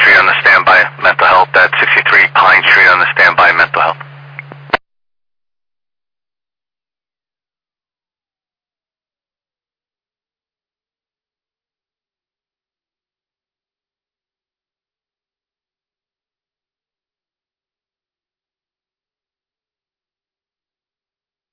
Street on the standby mental health. That's 63 Pine Street on the standby mental health.